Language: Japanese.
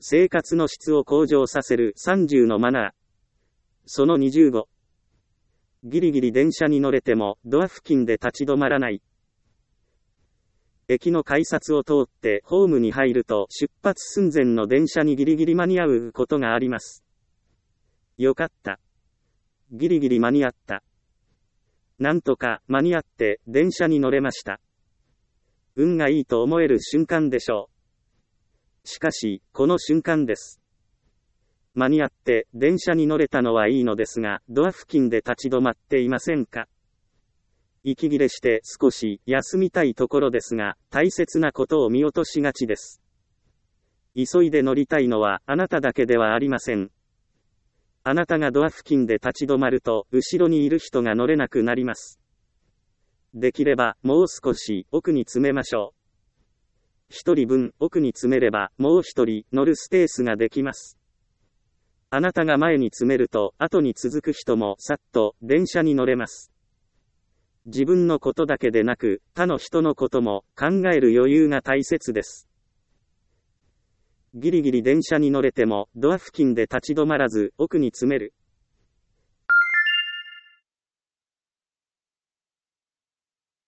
生活の質を向上させる30のマナー。その25。ギリギリ電車に乗れてもドア付近で立ち止まらない。駅の改札を通ってホームに入ると出発寸前の電車にギリギリ間に合うことがあります。よかった。ギリギリ間に合った。なんとか間に合って電車に乗れました。運がいいと思える瞬間でしょう。しかし、この瞬間です。間に合って電車に乗れたのはいいのですが、ドア付近で立ち止まっていませんか？息切れして少し休みたいところですが、大切なことを見落としがちです。急いで乗りたいのはあなただけではありません。あなたがドア付近で立ち止まると、後ろにいる人が乗れなくなります。できれば、もう少し奥に詰めましょう。一人分奥に詰めれば、もう一人乗るスペースができます。あなたが前に詰めると、後に続く人もさっと電車に乗れます。自分のことだけでなく、他の人のことも考える余裕が大切です。ギリギリ電車に乗れても、ドア付近で立ち止まらず奥に詰める。